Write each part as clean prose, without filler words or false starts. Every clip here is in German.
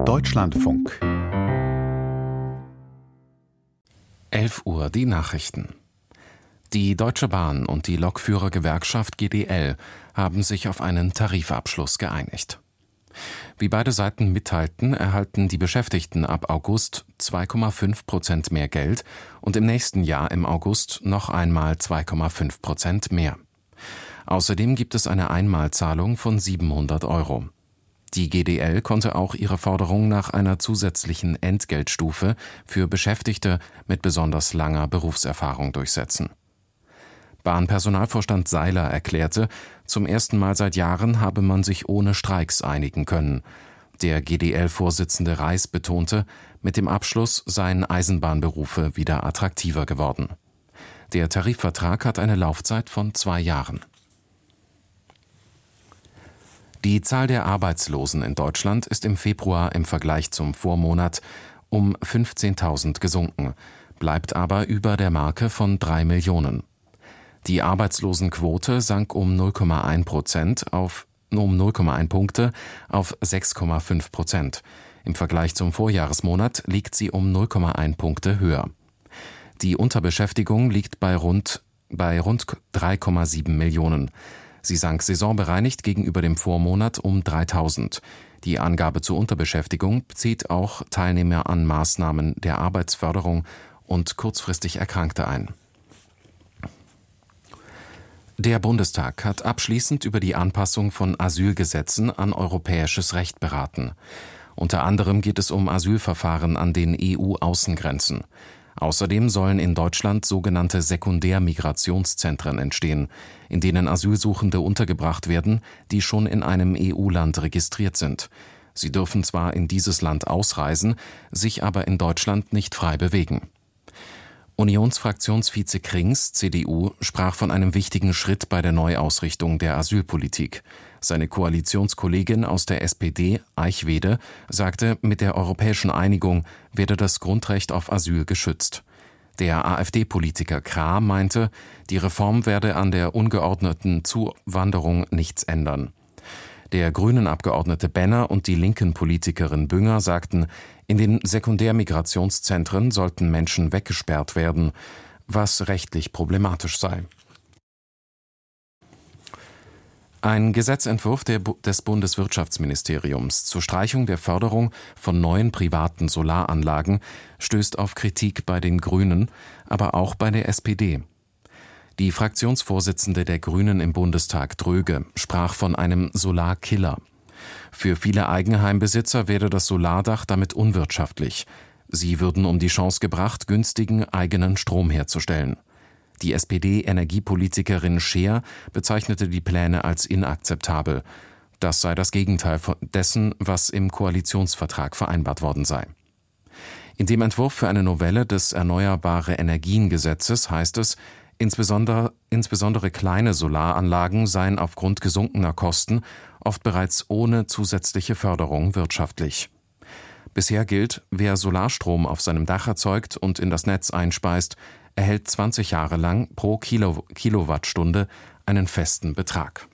Deutschlandfunk. 11 Uhr die Nachrichten. Die Deutsche Bahn und die Lokführergewerkschaft GDL haben sich auf einen Tarifabschluss geeinigt. Wie beide Seiten mitteilten, erhalten die Beschäftigten ab August 2,5% mehr Geld und im nächsten Jahr im August noch einmal 2,5% mehr. Außerdem gibt es eine Einmalzahlung von 700 Euro. Die GDL konnte auch ihre Forderung nach einer zusätzlichen Entgeltstufe für Beschäftigte mit besonders langer Berufserfahrung durchsetzen. Bahnpersonalvorstand Seiler erklärte, zum ersten Mal seit Jahren habe man sich ohne Streiks einigen können. Der GDL-Vorsitzende Reiß betonte, mit dem Abschluss seien Eisenbahnberufe wieder attraktiver geworden. Der Tarifvertrag hat eine Laufzeit von 2 Jahren. Die Zahl der Arbeitslosen in Deutschland ist im Februar im Vergleich zum Vormonat um 15.000 gesunken, bleibt aber über der Marke von 3 Millionen. Die Arbeitslosenquote sank um 0,1 Punkte auf 6,5%. Im Vergleich zum Vorjahresmonat liegt sie um 0,1 Punkte höher. Die Unterbeschäftigung liegt bei rund 3,7 Millionen. Sie sank saisonbereinigt gegenüber dem Vormonat um 3.000. Die Angabe zur Unterbeschäftigung bezieht auch Teilnehmer an Maßnahmen der Arbeitsförderung und kurzfristig Erkrankte ein. Der Bundestag hat abschließend über die Anpassung von Asylgesetzen an europäisches Recht beraten. Unter anderem geht es um Asylverfahren an den EU-Außengrenzen. Außerdem sollen in Deutschland sogenannte Sekundärmigrationszentren entstehen, in denen Asylsuchende untergebracht werden, die schon in einem EU-Land registriert sind. Sie dürfen zwar in dieses Land ausreisen, sich aber in Deutschland nicht frei bewegen. Unionsfraktionsvize Krings, CDU, sprach von einem wichtigen Schritt bei der Neuausrichtung der Asylpolitik. Seine Koalitionskollegin aus der SPD, Eichwede, sagte, mit der europäischen Einigung werde das Grundrecht auf Asyl geschützt. Der AfD-Politiker Krah meinte, die Reform werde an der ungeordneten Zuwanderung nichts ändern. Der Grünen-Abgeordnete Benner und die linken Politikerin Bünger sagten, in den Sekundärmigrationszentren sollten Menschen weggesperrt werden, was rechtlich problematisch sei. Ein Gesetzentwurf des Bundeswirtschaftsministeriums zur Streichung der Förderung von neuen privaten Solaranlagen stößt auf Kritik bei den Grünen, aber auch bei der SPD. Die Fraktionsvorsitzende der Grünen im Bundestag, Dröge, sprach von einem Solarkiller. Für viele Eigenheimbesitzer werde das Solardach damit unwirtschaftlich. Sie würden um die Chance gebracht, günstigen eigenen Strom herzustellen. Die SPD-Energiepolitikerin Scheer bezeichnete die Pläne als inakzeptabel. Das sei das Gegenteil dessen, was im Koalitionsvertrag vereinbart worden sei. In dem Entwurf für eine Novelle des Erneuerbare-Energien-Gesetzes heißt es, insbesondere kleine Solaranlagen seien aufgrund gesunkener Kosten oft bereits ohne zusätzliche Förderung wirtschaftlich. Bisher gilt, wer Solarstrom auf seinem Dach erzeugt und in das Netz einspeist, erhält 20 Jahre lang pro Kilowattstunde einen festen Betrag.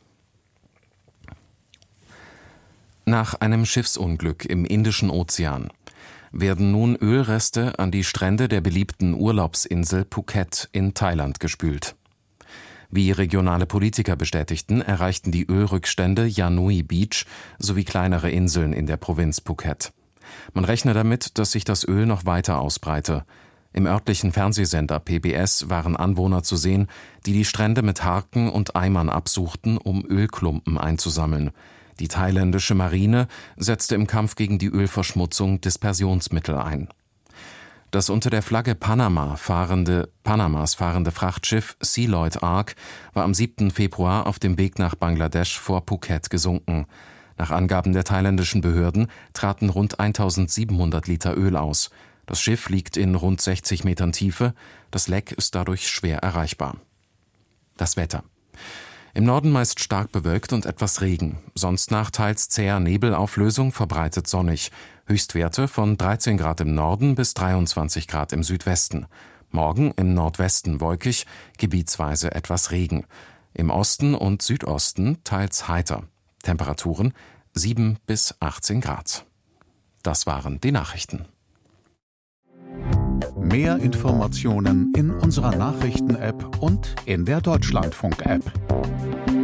Nach einem Schiffsunglück im Indischen Ozean werden nun Ölreste an die Strände der beliebten Urlaubsinsel Phuket in Thailand gespült. Wie regionale Politiker bestätigten, erreichten die Ölrückstände Yanui Beach sowie kleinere Inseln in der Provinz Phuket. Man rechne damit, dass sich das Öl noch weiter ausbreite. Im örtlichen Fernsehsender PBS waren Anwohner zu sehen, die die Strände mit Harken und Eimern absuchten, um Ölklumpen einzusammeln. Die thailändische Marine setzte im Kampf gegen die Ölverschmutzung Dispersionsmittel ein. Das unter der Flagge Panamas fahrende Frachtschiff Sealoyd Ark war am 7. Februar auf dem Weg nach Bangladesch vor Phuket gesunken. Nach Angaben der thailändischen Behörden traten rund 1.700 Liter Öl aus. Das Schiff liegt in rund 60 Metern Tiefe, das Leck ist dadurch schwer erreichbar. Das Wetter. Im Norden meist stark bewölkt und etwas Regen, sonst nach teils zäher Nebelauflösung, verbreitet sonnig. Höchstwerte von 13 Grad im Norden bis 23 Grad im Südwesten. Morgen im Nordwesten wolkig, gebietsweise etwas Regen. Im Osten und Südosten teils heiter. Temperaturen 7 bis 18 Grad. Das waren die Nachrichten. Mehr Informationen in unserer Nachrichten-App und in der Deutschlandfunk-App.